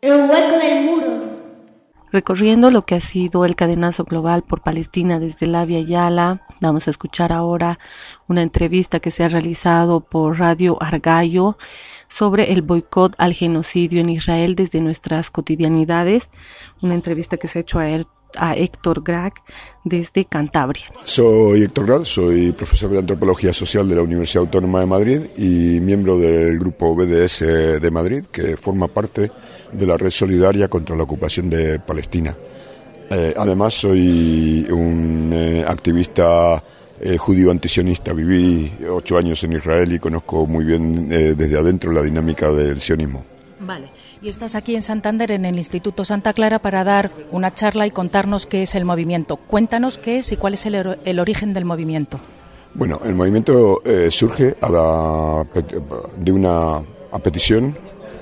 El hueco del muro. Recorriendo lo que ha sido el cadenazo global por Palestina desde la Via Yala, vamos a escuchar ahora una entrevista que se ha realizado por Radio Argallo sobre el boicot al genocidio en Israel desde nuestras cotidianidades, una entrevista que se ha hecho a Héctor Grach desde Cantabria. Soy Héctor Grach, soy profesor de Antropología Social de la Universidad Autónoma de Madrid y miembro del grupo BDS de Madrid, que forma parte de la Red Solidaria contra la ocupación de Palestina. Además soy un activista judío antisionista. Viví 8 años en Israel y conozco muy bien desde adentro la dinámica del sionismo. Vale, y estás aquí en Santander, en el Instituto Santa Clara, para dar una charla y contarnos qué es el movimiento. Cuéntanos qué es y cuál es el origen del movimiento. Bueno, el movimiento surge a petición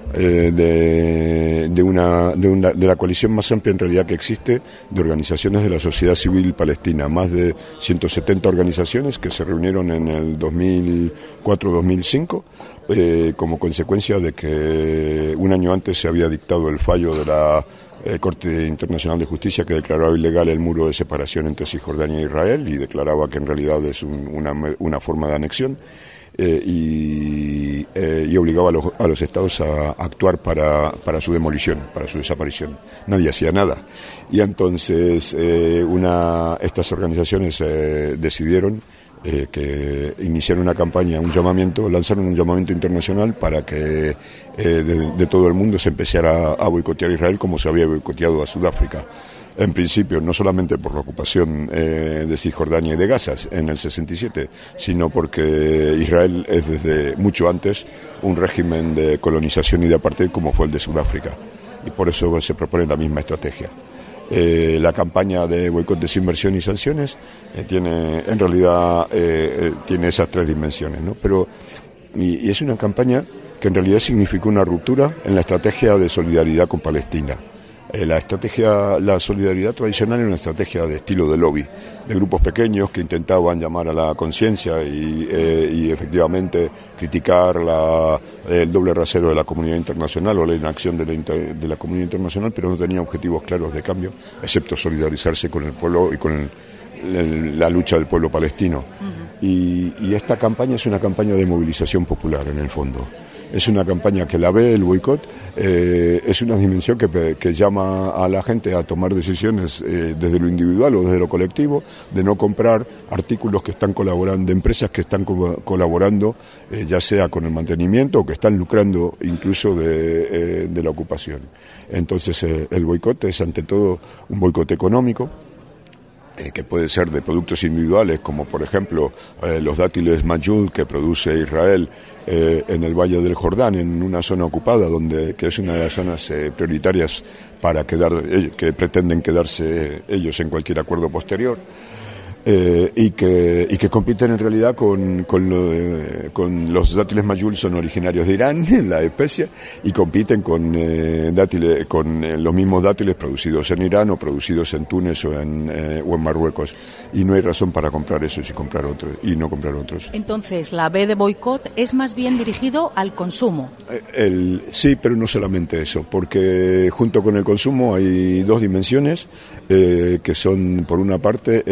de la coalición más amplia en realidad que existe de organizaciones de la sociedad civil palestina, más de 170 organizaciones que se reunieron en el 2004-2005 como consecuencia de que un año antes se había dictado el fallo de la Corte Internacional de Justicia que declaraba ilegal el muro de separación entre Cisjordania e Israel y declaraba que en realidad es una forma de anexión. Y obligaba a los estados a actuar para su demolición, para su desaparición. Nadie hacía nada. Y entonces estas organizaciones decidieron que iniciar una campaña, lanzaron un llamamiento internacional para que de todo el mundo se empezara a boicotear a Israel como se había boicoteado a Sudáfrica. En principio, no solamente por la ocupación de Cisjordania y de Gaza en el 67, sino porque Israel es desde mucho antes un régimen de colonización y de apartheid como fue el de Sudáfrica. Y por eso se propone la misma estrategia. La campaña de boicot, desinversión y sanciones tiene esas 3 dimensiones, ¿no? Y es una campaña que en realidad significó una ruptura en la estrategia de solidaridad con Palestina. La solidaridad tradicional era una estrategia de estilo de lobby, de grupos pequeños que intentaban llamar a la conciencia y efectivamente criticar el doble rasero de la comunidad internacional o la inacción de la comunidad internacional, pero no tenía objetivos claros de cambio, excepto solidarizarse con el pueblo y con la lucha del pueblo palestino. Uh-huh. Y esta campaña es una campaña de movilización popular en el fondo. Es una campaña que la ve el boicot, es una dimensión que llama a la gente a tomar decisiones desde lo individual o desde lo colectivo, de no comprar artículos que están colaborando, de empresas que están colaborando, ya sea con el mantenimiento o que están lucrando incluso de la ocupación. Entonces el boicot es ante todo un boicot económico, que puede ser de productos individuales, como por ejemplo los dátiles Majul que produce Israel en el Valle del Jordán, en una zona ocupada, que es una de las zonas prioritarias que pretenden quedarse ellos en cualquier acuerdo posterior. Y que compiten en realidad con los dátiles Majul, son originarios de Irán, la especie, y compiten con los mismos dátiles producidos en Irán o producidos en Túnez o en Marruecos, y no hay razón para comprar esos y no comprar otros. Entonces, la B de boicot es más bien dirigido al consumo. Sí, pero no solamente eso, porque junto con el consumo hay 2 dimensiones que son, por una parte,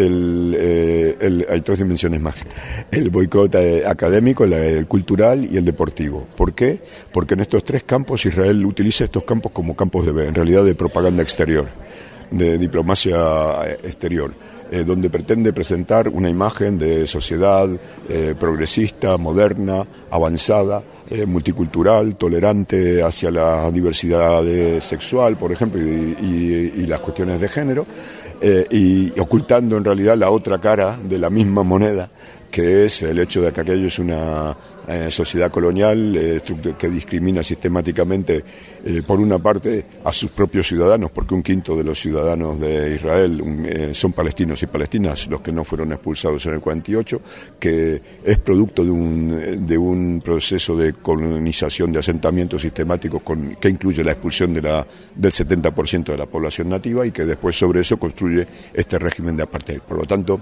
hay 3 dimensiones más. El boicot académico, el cultural y el deportivo. ¿Por qué? Porque en estos 3 campos Israel utiliza estos campos como campos en realidad de propaganda exterior, de diplomacia exterior, donde pretende presentar una imagen de sociedad progresista, moderna, avanzada, multicultural, tolerante hacia la diversidad sexual, por ejemplo, y las cuestiones de género, y ocultando en realidad la otra cara de la misma moneda, que es el hecho de que aquello es una sociedad colonial que discrimina sistemáticamente, por una parte, a sus propios ciudadanos, porque 1/5 de los ciudadanos de Israel son palestinos y palestinas, los que no fueron expulsados en el 48, que es producto de un proceso de colonización, de asentamiento sistemático que incluye la expulsión del 70% de la población nativa, y que después sobre eso construye este régimen de apartheid. Por lo tanto,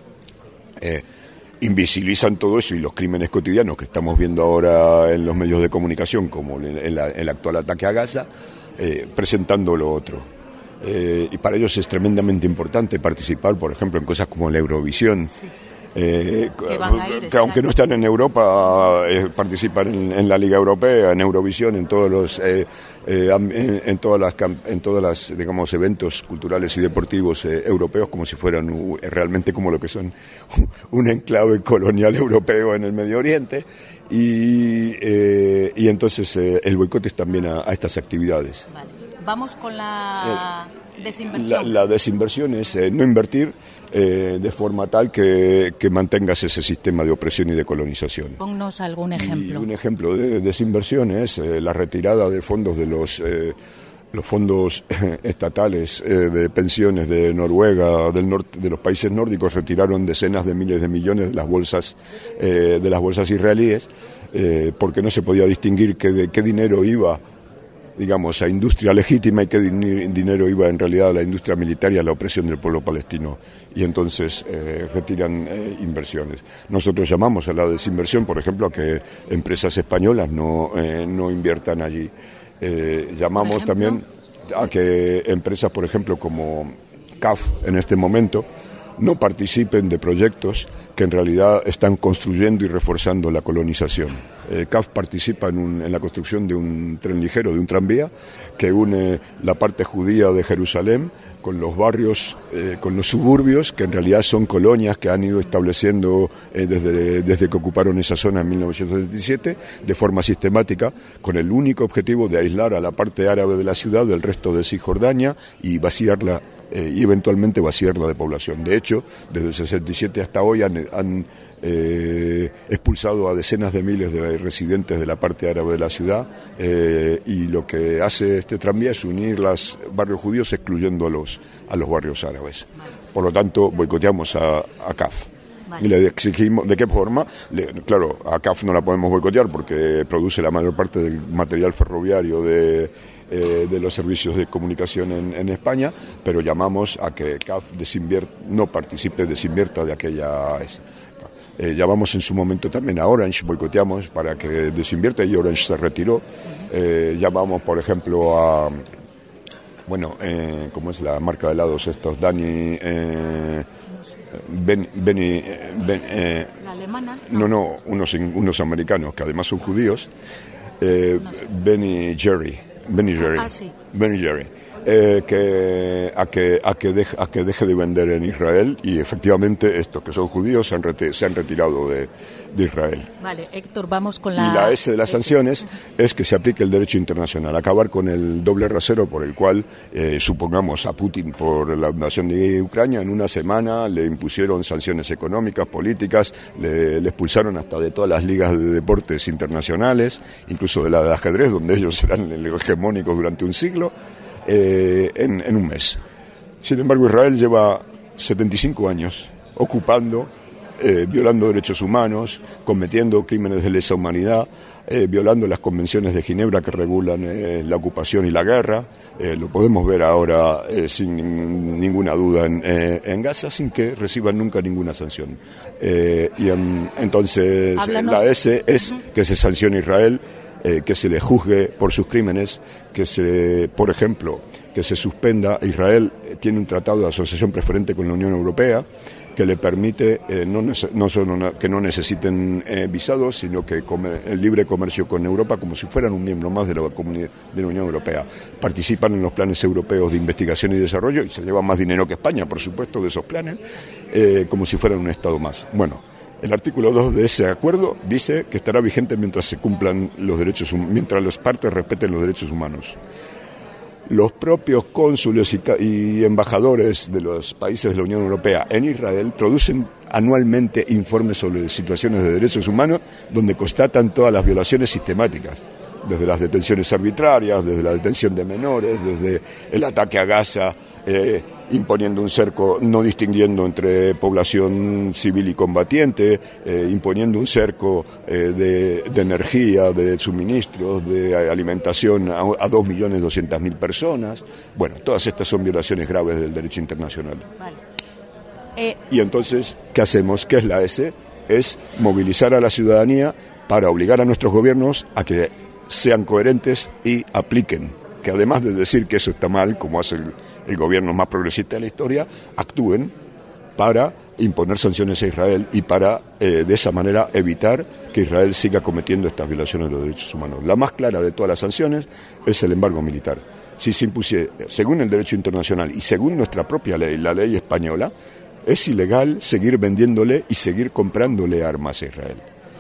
invisibilizan todo eso y los crímenes cotidianos que estamos viendo ahora en los medios de comunicación, como el actual ataque a Gaza, presentando lo otro. Y para ellos es tremendamente importante participar, por ejemplo, en cosas como la Eurovisión. Sí. Que aunque no están en Europa, participan en la Liga Europea, en Eurovisión, en todos las digamos eventos culturales y deportivos europeos, como si fueran realmente como lo que son un enclave colonial europeo en el Medio Oriente. Y entonces el boicot es también a estas actividades. Vale. Vamos con la desinversión. La desinversión es no invertir de forma tal que mantengas ese sistema de opresión y de colonización. Ponnos algún ejemplo. Y un ejemplo de desinversión es la retirada de fondos de los fondos estatales de pensiones de Noruega, del norte, de los países nórdicos, retiraron decenas de miles de millones de las bolsas israelíes, porque no se podía distinguir qué dinero iba, digamos, a industria legítima y qué dinero iba en realidad a la industria militar y a la opresión del pueblo palestino. Y entonces retiran inversiones. Nosotros llamamos a la desinversión, por ejemplo, a que empresas españolas no inviertan allí. Llamamos también a que empresas, por ejemplo, como CAF en este momento, no participen de proyectos que en realidad están construyendo y reforzando la colonización. CAF participa en la construcción de un tren ligero, de un tranvía, que une la parte judía de Jerusalén con los barrios, con los suburbios, que en realidad son colonias que han ido estableciendo desde que ocuparon esa zona en 1977, de forma sistemática, con el único objetivo de aislar a la parte árabe de la ciudad del resto de Cisjordania y vaciarla, y eventualmente vaciarla de población. De hecho, desde el 67 hasta hoy han expulsado a decenas de miles de residentes de la parte árabe de la ciudad, y lo que hace este tranvía es unir los barrios judíos excluyendo a los barrios árabes. Por lo tanto, boicoteamos a CAF. Vale. Y le exigimos, ¿de qué forma? Claro, a CAF no la podemos boicotear porque produce la mayor parte del material ferroviario de los servicios de comunicación en España, pero llamamos a que CAF no participe, desinvierta de aquella... llamamos en su momento también a Orange, boicoteamos para que desinvierta y Orange se retiró. Llamamos, por ejemplo, a... ¿cómo es la marca de helados estos? Dani... ¿La alemana? No, unos americanos que además son judíos. Ben Jerry. Sí. Ben Jerry. A que deje de vender en Israel, y efectivamente estos que son judíos se han retirado de Israel. Vale, Héctor, vamos con la... Y la S de las sanciones es que se aplique el derecho internacional, acabar con el doble rasero por el cual, supongamos a Putin por la invasión de Ucrania, en una semana le impusieron sanciones económicas, políticas, le expulsaron hasta de todas las ligas de deportes internacionales, incluso de la de ajedrez, donde ellos eran hegemónicos durante un siglo, en un mes. Sin embargo, Israel lleva 75 años ocupando, violando derechos humanos, cometiendo crímenes de lesa humanidad, violando las convenciones de Ginebra que regulan la ocupación y la guerra. Lo podemos ver ahora sin ninguna duda en Gaza, sin que reciban nunca ninguna sanción. Entonces, la S es que se sancione a Israel, que se le juzgue por sus crímenes, por ejemplo, que se suspenda. Israel tiene un tratado de asociación preferente con la Unión Europea que le permite no solo que no necesiten visados, sino que el libre comercio con Europa como si fueran un miembro más de la comunidad de la Unión Europea. Participan en los planes europeos de investigación y desarrollo y se llevan más dinero que España, por supuesto, de esos planes, como si fueran un Estado más. Bueno, el artículo 2 de ese acuerdo dice que estará vigente mientras se cumplan los derechos, mientras las partes respeten los derechos humanos. Los propios cónsules y embajadores de los países de la Unión Europea en Israel producen anualmente informes sobre situaciones de derechos humanos donde constatan todas las violaciones sistemáticas, desde las detenciones arbitrarias, desde la detención de menores, desde el ataque a Gaza, imponiendo un cerco, no distinguiendo entre población civil y combatiente, imponiendo un cerco de energía, de suministros, de alimentación a 2.200.000 personas. Bueno, todas estas son violaciones graves del derecho internacional. Vale. Y entonces, ¿qué hacemos? ¿Qué es la S? Es movilizar a la ciudadanía para obligar a nuestros gobiernos a que sean coherentes y apliquen que además de decir que eso está mal, como hace el gobierno más progresista de la historia, actúen para imponer sanciones a Israel y para de esa manera evitar que Israel siga cometiendo estas violaciones de los derechos humanos. La más clara de todas las sanciones es el embargo militar. Si se impusiera, según el derecho internacional y según nuestra propia ley, la ley española, es ilegal seguir vendiéndole y seguir comprándole armas a Israel.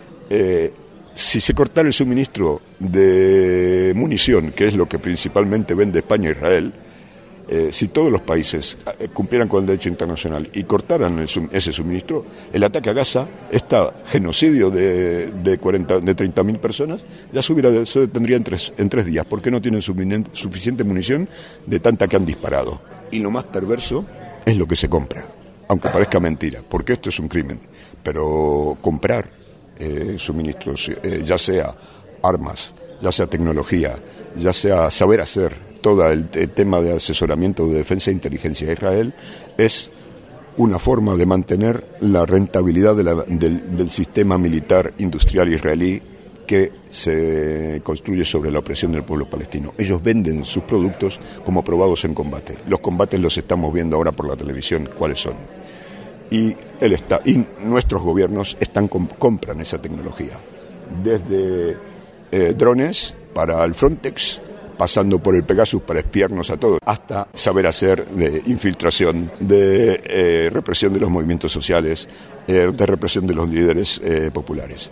Si se cortara el suministro de munición, que es lo que principalmente vende España a Israel, si todos los países cumplieran con el derecho internacional y cortaran ese suministro, el ataque a Gaza, este genocidio de 30.000 personas, ya se detendría en tres días, porque no tienen suficiente munición de tanta que han disparado. Y lo más perverso es lo que se compra, aunque parezca mentira, porque esto es un crimen, pero comprar suministros, ya sea armas, ya sea tecnología, ya sea saber hacer, todo el tema de asesoramiento de defensa e inteligencia de Israel, es una forma de mantener la rentabilidad del sistema militar industrial israelí que se construye sobre la opresión del pueblo palestino. Ellos venden sus productos como probados en combate. Los combates los estamos viendo ahora por la televisión, cuáles son. Y nuestros gobiernos compran esa tecnología. Desde drones para el Frontex, pasando por el Pegasus para espiarnos a todos, hasta saber hacer de infiltración, de represión de los movimientos sociales, de represión de los líderes populares.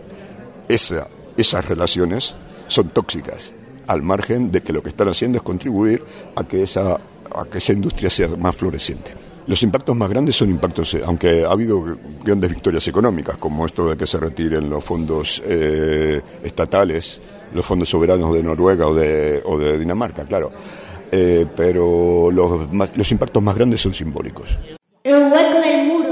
Esas relaciones son tóxicas, al margen de que lo que están haciendo es contribuir a que esa industria sea más floreciente. Los impactos más grandes son impactos, aunque ha habido grandes victorias económicas, como esto de que se retiren los fondos estatales, los fondos soberanos de Noruega o de Dinamarca, claro. Pero los impactos más grandes son simbólicos. El hueco del mundo.